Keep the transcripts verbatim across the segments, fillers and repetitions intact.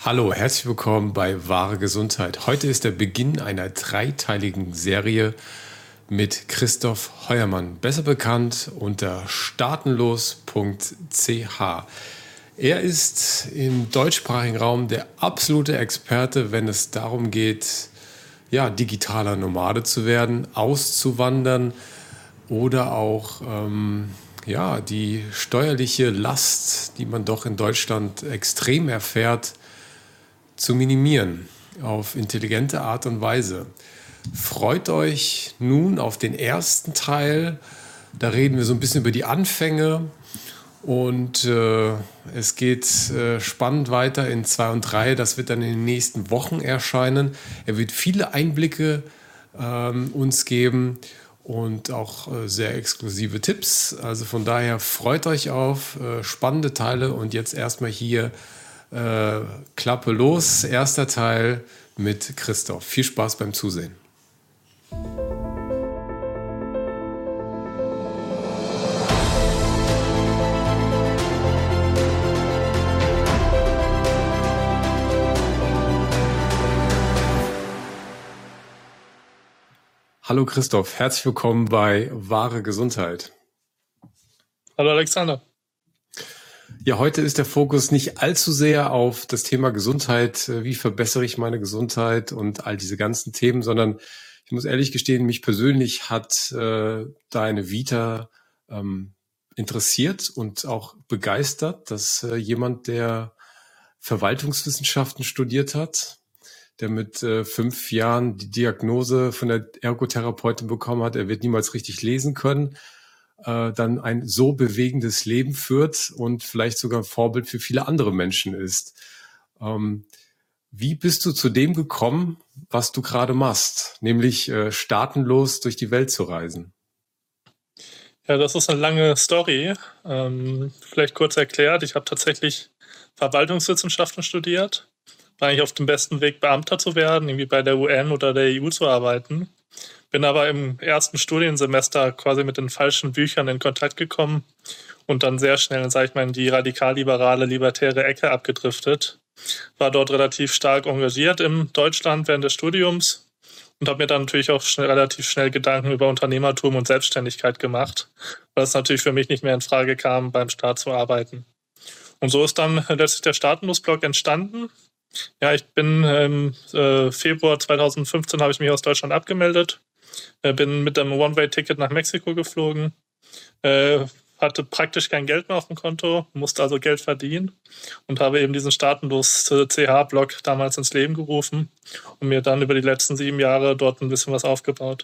Hallo, herzlich willkommen bei Wahre Gesundheit. Heute ist der Beginn einer dreiteiligen Serie mit Christoph Heuermann, besser bekannt unter startenlos punkt c h. Er ist im deutschsprachigen Raum der absolute Experte, wenn es darum geht, ja, digitaler Nomade zu werden, auszuwandern oder auch ähm, ja, die steuerliche Last, die man doch in Deutschland extrem erfährt, zu minimieren auf intelligente Art und Weise. Freut euch nun auf den ersten Teil. Da reden wir so ein bisschen über die Anfänge und äh, es geht äh, spannend weiter in zwei und drei. Das wird dann in den nächsten Wochen erscheinen. Er wird viele Einblicke ähm, uns geben und auch äh, sehr exklusive Tipps. Also von daher freut euch auf äh, spannende Teile und jetzt erstmal hier Äh, Klappe los, erster Teil mit Christoph. Viel Spaß beim Zusehen. Hallo Christoph, herzlich willkommen bei Wahre Gesundheit. Hallo Alexander. Ja, heute ist der Fokus nicht allzu sehr auf das Thema Gesundheit, wie verbessere ich meine Gesundheit und all diese ganzen Themen, sondern ich muss ehrlich gestehen, mich persönlich hat äh, deine Vita ähm, interessiert und auch begeistert, dass äh, jemand, der Verwaltungswissenschaften studiert hat, der mit äh, fünf Jahren die Diagnose von der Ergotherapeutin bekommen hat, er wird niemals richtig lesen können, dann ein so bewegendes Leben führt und vielleicht sogar ein Vorbild für viele andere Menschen ist. Ähm, wie bist du zu dem gekommen, was du gerade machst, nämlich äh, staatenlos durch die Welt zu reisen? Ja, das ist eine lange Story. Ähm, vielleicht kurz erklärt, ich habe tatsächlich Verwaltungswissenschaften studiert, war eigentlich auf dem besten Weg, Beamter zu werden, irgendwie bei der U N oder der E U zu arbeiten. Bin aber im ersten Studiensemester quasi mit den falschen Büchern in Kontakt gekommen und dann sehr schnell, sag ich mal, in die radikal-liberale, libertäre Ecke abgedriftet. War dort relativ stark engagiert in Deutschland während des Studiums und habe mir dann natürlich auch schnell, relativ schnell Gedanken über Unternehmertum und Selbstständigkeit gemacht, weil es natürlich für mich nicht mehr in Frage kam, beim Staat zu arbeiten. Und so ist dann letztlich der Staatenlos-Blog entstanden. Ja, ich bin im äh, Februar zweitausendfünfzehn habe ich mich aus Deutschland abgemeldet. Bin mit einem One-Way-Ticket nach Mexiko geflogen, äh, hatte praktisch kein Geld mehr auf dem Konto, musste also Geld verdienen und habe eben diesen Staatenlos-C H-Blog damals ins Leben gerufen und mir dann über die letzten sieben Jahre dort ein bisschen was aufgebaut.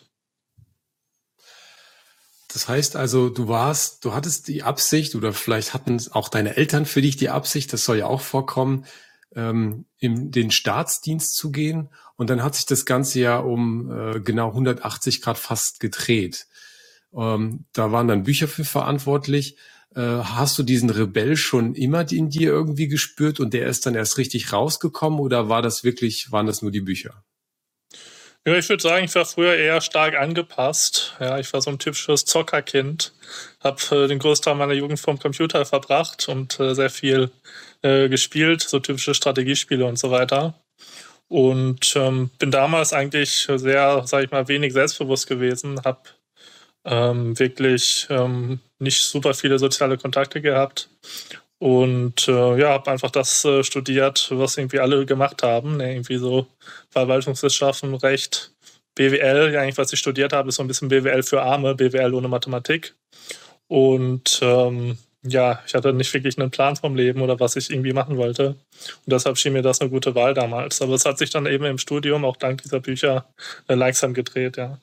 Das heißt also, du warst, du hattest die Absicht oder vielleicht hatten auch deine Eltern für dich die Absicht, das soll ja auch vorkommen, ähm, in den Staatsdienst zu gehen. Und dann hat sich das Ganze ja um äh, genau hundertachtzig Grad fast gedreht. Ähm, da waren dann Bücher für verantwortlich. Äh, hast du diesen Rebell schon immer in dir irgendwie gespürt und der ist dann erst richtig rausgekommen oder war das wirklich, waren das nur die Bücher? Ja, ich würde sagen, ich war früher eher stark angepasst. Ja, ich war so ein typisches Zockerkind. Habe äh, den Großteil meiner Jugend vom Computer verbracht und äh, sehr viel äh, gespielt, so typische Strategiespiele und so weiter. Und ähm, bin damals eigentlich sehr, sage ich mal, wenig selbstbewusst gewesen, habe ähm, wirklich ähm, nicht super viele soziale Kontakte gehabt und äh, ja, habe einfach das äh, studiert, was irgendwie alle gemacht haben, ne? Irgendwie so Verwaltungswissenschaften, Recht, B W L, ja, eigentlich was ich studiert habe, ist so ein bisschen B W L für Arme, B W L ohne Mathematik. Und ähm, ja, ich hatte nicht wirklich einen Plan vom Leben oder was ich irgendwie machen wollte. Und deshalb schien mir das eine gute Wahl damals. Aber es hat sich dann eben im Studium, auch dank dieser Bücher, äh, langsam gedreht, ja.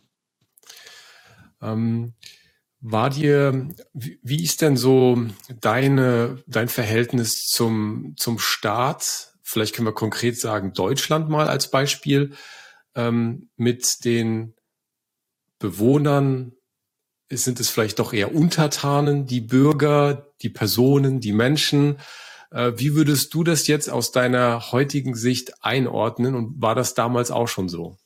Ähm, war dir, wie, wie ist denn so deine, dein Verhältnis zum, zum Staat? Vielleicht können wir konkret sagen, Deutschland mal als Beispiel, ähm, mit den Bewohnern. Sind es vielleicht doch eher Untertanen, die Bürger, die Personen, die Menschen? Äh, wie würdest du das jetzt aus deiner heutigen Sicht einordnen und war das damals auch schon so?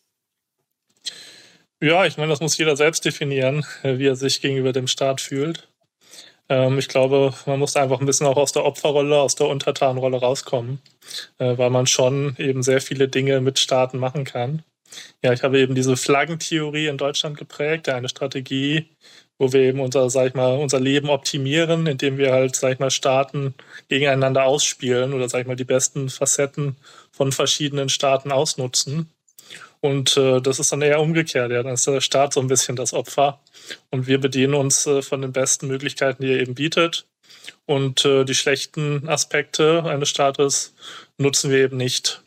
Ja, ich meine, das muss jeder selbst definieren, wie er sich gegenüber dem Staat fühlt. Ähm, ich glaube, man muss einfach ein bisschen auch aus der Opferrolle, aus der Untertanenrolle rauskommen, äh, weil man schon eben sehr viele Dinge mit Staaten machen kann. Ja, ich habe eben diese Flaggentheorie in Deutschland geprägt, eine Strategie, wo wir eben unser, sag ich mal, unser Leben optimieren, indem wir halt, sag ich mal, Staaten gegeneinander ausspielen oder, sag ich mal, die besten Facetten von verschiedenen Staaten ausnutzen. Und äh, das ist dann eher umgekehrt. Ja. Dann ist der Staat so ein bisschen das Opfer. Und wir bedienen uns äh, von den besten Möglichkeiten, die er eben bietet. Und äh, die schlechten Aspekte eines Staates nutzen wir eben nicht.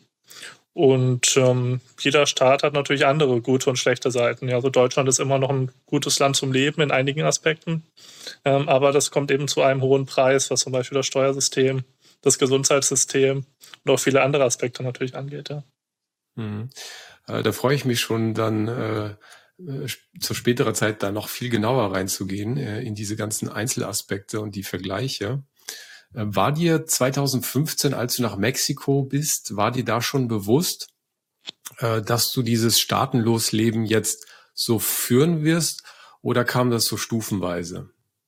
Und ähm, jeder Staat hat natürlich andere gute und schlechte Seiten. Ja, also Deutschland ist immer noch ein gutes Land zum Leben in einigen Aspekten. Ähm, aber das kommt eben zu einem hohen Preis, was zum Beispiel das Steuersystem, das Gesundheitssystem und auch viele andere Aspekte natürlich angeht. Ja. Mhm. Äh, da freue ich mich schon dann äh, zur späteren Zeit da noch viel genauer reinzugehen äh, in diese ganzen Einzelaspekte und die Vergleiche. War dir zwanzig fünfzehn, als du nach Mexiko bist, war dir da schon bewusst, dass du dieses Staatenlosleben jetzt so führen wirst, oder kam das so stufenweise?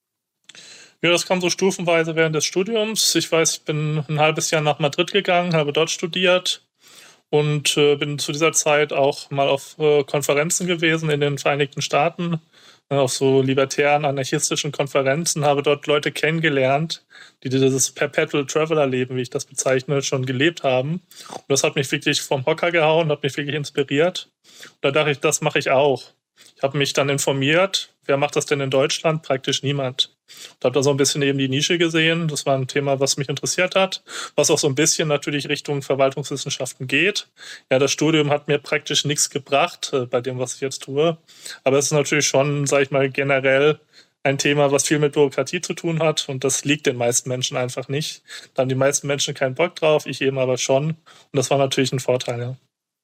Ja, das kam so stufenweise während des Studiums. Ich weiß, ich bin ein halbes Jahr nach Madrid gegangen, habe dort studiert und äh, bin zu dieser Zeit auch mal auf äh, Konferenzen gewesen in den Vereinigten Staaten, auf so libertären, anarchistischen Konferenzen, habe dort Leute kennengelernt, die dieses Perpetual Traveler-Leben, wie ich das bezeichne, schon gelebt haben. Und das hat mich wirklich vom Hocker gehauen, hat mich wirklich inspiriert. Und da dachte ich, das mache ich auch. Ich habe mich dann informiert, wer macht das denn in Deutschland? Praktisch niemand. Und habe da so ein bisschen eben die Nische gesehen. Das war ein Thema, was mich interessiert hat, was auch so ein bisschen natürlich Richtung Verwaltungswissenschaften geht. Ja, das Studium hat mir praktisch nichts gebracht äh, bei dem, was ich jetzt tue. Aber es ist natürlich schon, sage ich mal, generell ein Thema, was viel mit Bürokratie zu tun hat. Und das liegt den meisten Menschen einfach nicht. Da haben die meisten Menschen keinen Bock drauf, ich eben aber schon. Und das war natürlich ein Vorteil, ja.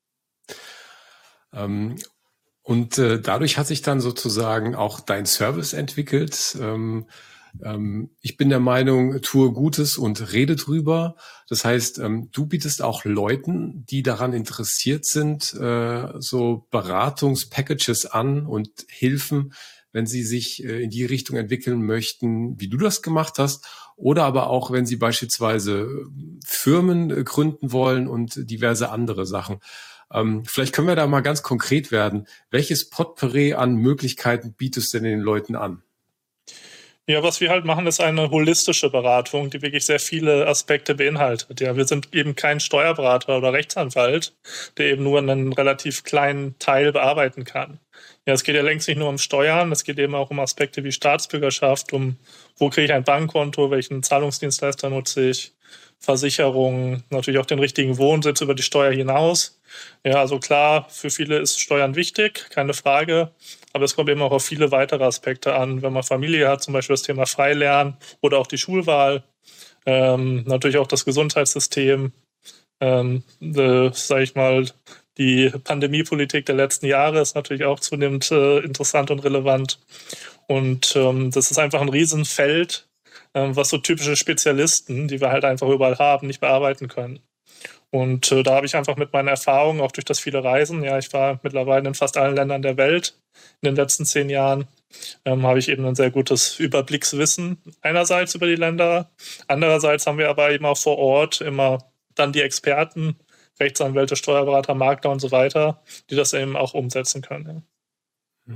Ähm Und äh, dadurch hat sich dann sozusagen auch dein Service entwickelt. Ähm, ähm, ich bin der Meinung, tue Gutes und rede drüber. Das heißt, ähm, du bietest auch Leuten, die daran interessiert sind, äh, so Beratungspackages an und Hilfen, wenn sie sich äh, in die Richtung entwickeln möchten, wie du das gemacht hast. Oder aber auch, wenn sie beispielsweise Firmen äh, gründen wollen und diverse andere Sachen. Ähm, vielleicht können wir da mal ganz konkret werden. Welches Potpourri an Möglichkeiten bietest du denn den Leuten an? Ja, was wir halt machen, ist eine holistische Beratung, die wirklich sehr viele Aspekte beinhaltet. Ja, wir sind eben kein Steuerberater oder Rechtsanwalt, der eben nur einen relativ kleinen Teil bearbeiten kann. Ja, es geht ja längst nicht nur um Steuern, es geht eben auch um Aspekte wie Staatsbürgerschaft, um wo kriege ich ein Bankkonto, welchen Zahlungsdienstleister nutze ich, Versicherungen, natürlich auch den richtigen Wohnsitz über die Steuer hinaus. Ja, also klar, für viele ist Steuern wichtig, keine Frage. Aber es kommt eben auch auf viele weitere Aspekte an. Wenn man Familie hat, zum Beispiel das Thema Freilernen oder auch die Schulwahl, ähm, natürlich auch das Gesundheitssystem, ähm, äh, sage ich mal, die Pandemiepolitik der letzten Jahre ist natürlich auch zunehmend äh, interessant und relevant. Und ähm, das ist einfach ein Riesenfeld, ähm, was so typische Spezialisten, die wir halt einfach überall haben, nicht bearbeiten können. Und äh, da habe ich einfach mit meinen Erfahrungen, auch durch das viele Reisen, ja, ich war mittlerweile in fast allen Ländern der Welt in den letzten zehn Jahren, ähm, habe ich eben ein sehr gutes Überblickswissen einerseits über die Länder, andererseits haben wir aber eben auch vor Ort immer dann die Experten, Rechtsanwälte, Steuerberater, Makler und so weiter, die das eben auch umsetzen können. Ja.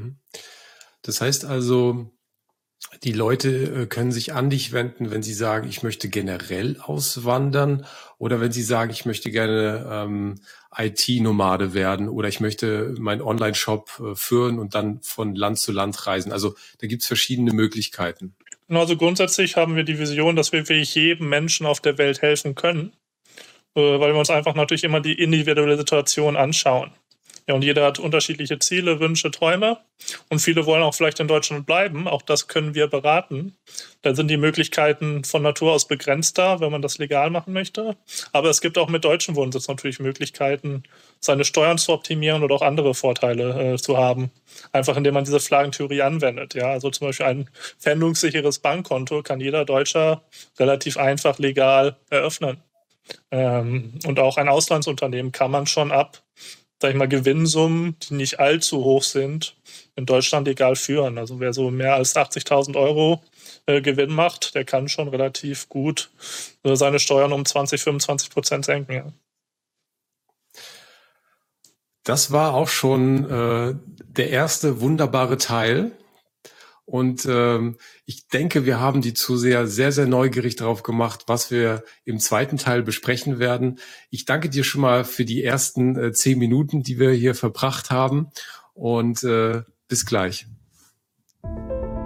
Das heißt also, die Leute können sich an dich wenden, wenn sie sagen, ich möchte generell auswandern, oder wenn sie sagen, ich möchte gerne ähm, I T-Nomade werden oder ich möchte meinen Online-Shop äh, führen und dann von Land zu Land reisen. Also da gibt es verschiedene Möglichkeiten. Also grundsätzlich haben wir die Vision, dass wir wirklich jedem Menschen auf der Welt helfen können, äh, weil wir uns einfach natürlich immer die individuelle Situation anschauen. Ja, und jeder hat unterschiedliche Ziele, Wünsche, Träume. Und viele wollen auch vielleicht in Deutschland bleiben. Auch das können wir beraten. Da sind die Möglichkeiten von Natur aus begrenzter, wenn man das legal machen möchte. Aber es gibt auch mit deutschen Wohnsitz natürlich Möglichkeiten, seine Steuern zu optimieren oder auch andere Vorteile äh, zu haben. Einfach indem man diese Flaggentheorie anwendet. Ja, also zum Beispiel ein pfändungssicheres Bankkonto kann jeder Deutscher relativ einfach legal eröffnen. Ähm, und auch ein Auslandsunternehmen kann man schon ab sag ich mal, Gewinnsummen, die nicht allzu hoch sind, in Deutschland legal führen. Also wer so mehr als achtzigtausend Euro äh, Gewinn macht, der kann schon relativ gut äh, seine Steuern um zwanzig, fünfundzwanzig Prozent senken. Ja. Das war auch schon äh, der erste wunderbare Teil. Und ähm, ich denke, wir haben die Zuseher sehr, sehr neugierig darauf gemacht, was wir im zweiten Teil besprechen werden. Ich danke dir schon mal für die ersten äh, zehn Minuten, die wir hier verbracht haben. Und äh, bis gleich.